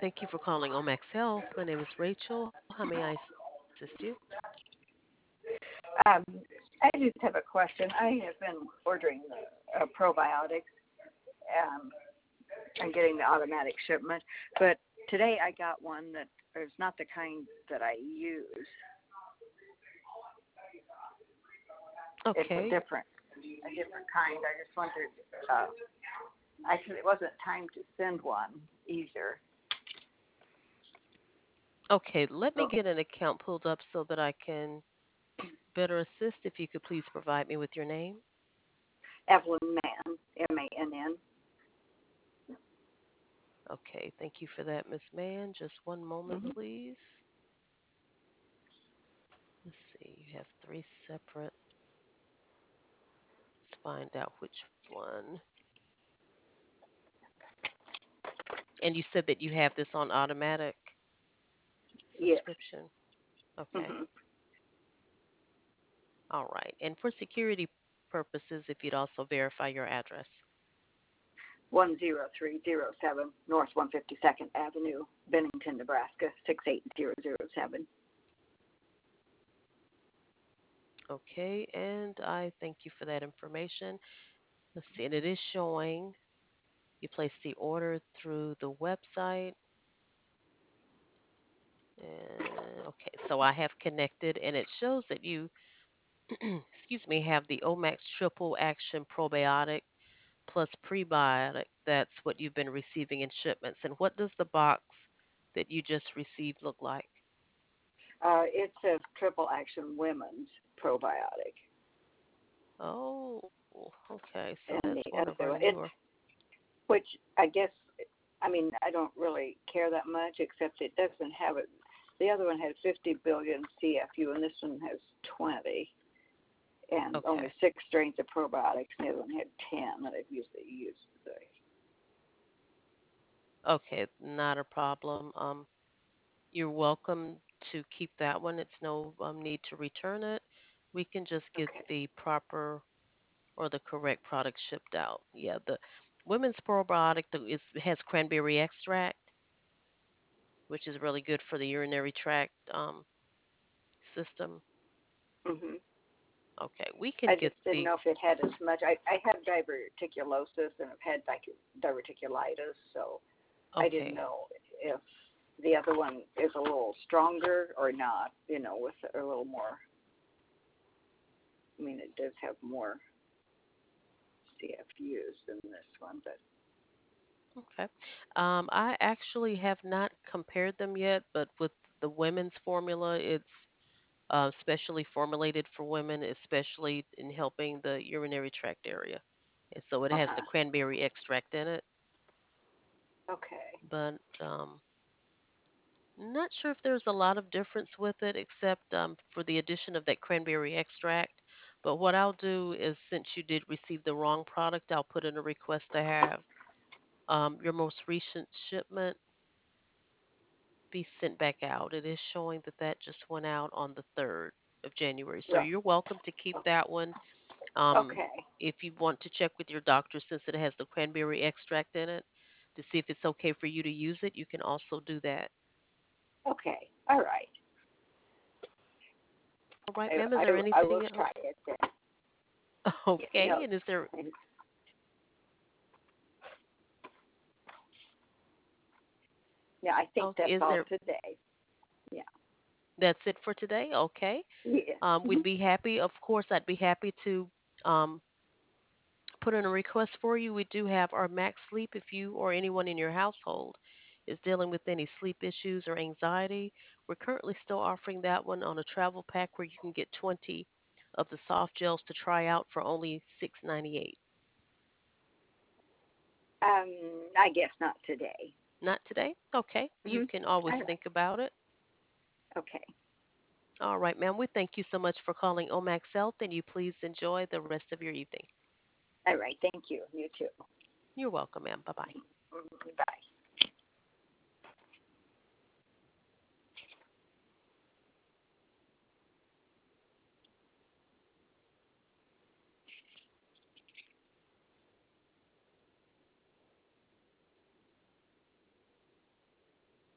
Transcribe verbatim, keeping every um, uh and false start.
Thank you for calling Omax Health. My name is Rachel. How may I assist you? Um, I just have a question. I have been ordering the uh, probiotics um, and getting the automatic shipment, but today I got one that is not the kind that I use. It's a Okay. different, a different kind. I just wondered. Uh, actually, it wasn't time to send one either. Okay, let me So get an account pulled up so that I can better assist. If you could please provide me with your name. Evelyn Mann, M A N N. Okay, thank you for that, Miss Mann. Just one moment, Mm-hmm. please. Let's see. You have three separate. Let's find out which one. And you said that you have this on automatic Yes. subscription. Okay. Mm-hmm. All right. And for security purposes, if you'd also verify your address. one zero three zero seven North one hundred fifty-second Avenue, Bennington, Nebraska six eight zero zero seven. Okay, and I thank you for that information. Let's see, and it is showing you placed the order through the website. And okay, so I have connected, and it shows that you, excuse me, have the Omax Triple Action Probiotic plus Prebiotic. That's what you've been receiving in shipments. And what does the box that you just received look like? Uh, it says triple action women's probiotic, Oh, okay, so and that's the one of our other one, it's newer. which I guess, I mean, I don't really care that much, except it doesn't have it. The other one had fifty billion C F U, and this one has twenty, and only Okay. six strains of probiotics, and the other one had ten that I've usually used. Okay, not a problem. Um, you're welcome to keep that one. It's no um, need to return it. We can just get Okay. the proper or the correct product shipped out. Yeah, the women's probiotic the- is has cranberry extract, which is really good for the urinary tract um, system. Mhm. Okay, we can I get just didn't the know if it had as much. I, I have diverticulosis and I've had diverticulitis, so I didn't okay, know if the other one is a little stronger or not, you know, with a little more. I mean, it does have more C F Us than this one, but okay. Um, I actually have not compared them yet, but with the women's formula, it's uh, specially formulated for women, especially in helping the urinary tract area. And so it has the uh-huh. cranberry extract in it, Okay. but um, not sure if there's a lot of difference with it except um, for the addition of that cranberry extract. But what I'll do is, since you did receive the wrong product, I'll put in a request to have um, your most recent shipment be sent back out. It is showing that that just went out on the third of January. So Right. you're welcome to keep that one. Um, Okay. if you want to check with your doctor, since it has the cranberry extract in it, to see if it's okay for you to use it, you can also do that. Okay. All right. All right, I, ma'am. Is I, there I will anything else? try it then. You Okay. know, And is there? yeah, I think Okay. that's Is all there? today. Yeah. That's it for today. Okay. Yeah. Um, Mm-hmm. we'd be happy. Of course, I'd be happy to um, put in a request for you. We do have our Max Sleep if you or anyone in your household is dealing with any sleep issues or anxiety. We're currently still offering that one on a travel pack where you can get twenty of the soft gels to try out for only six ninety-eight. Um, I guess not today. Not today? Okay. You Mm-hmm. can always All right. think about it. Okay. All right, ma'am. We thank you so much for calling Omax Health, and you please enjoy the rest of your evening. All right. Thank you. You too. You're welcome, ma'am. Bye bye. Mhm. Bye.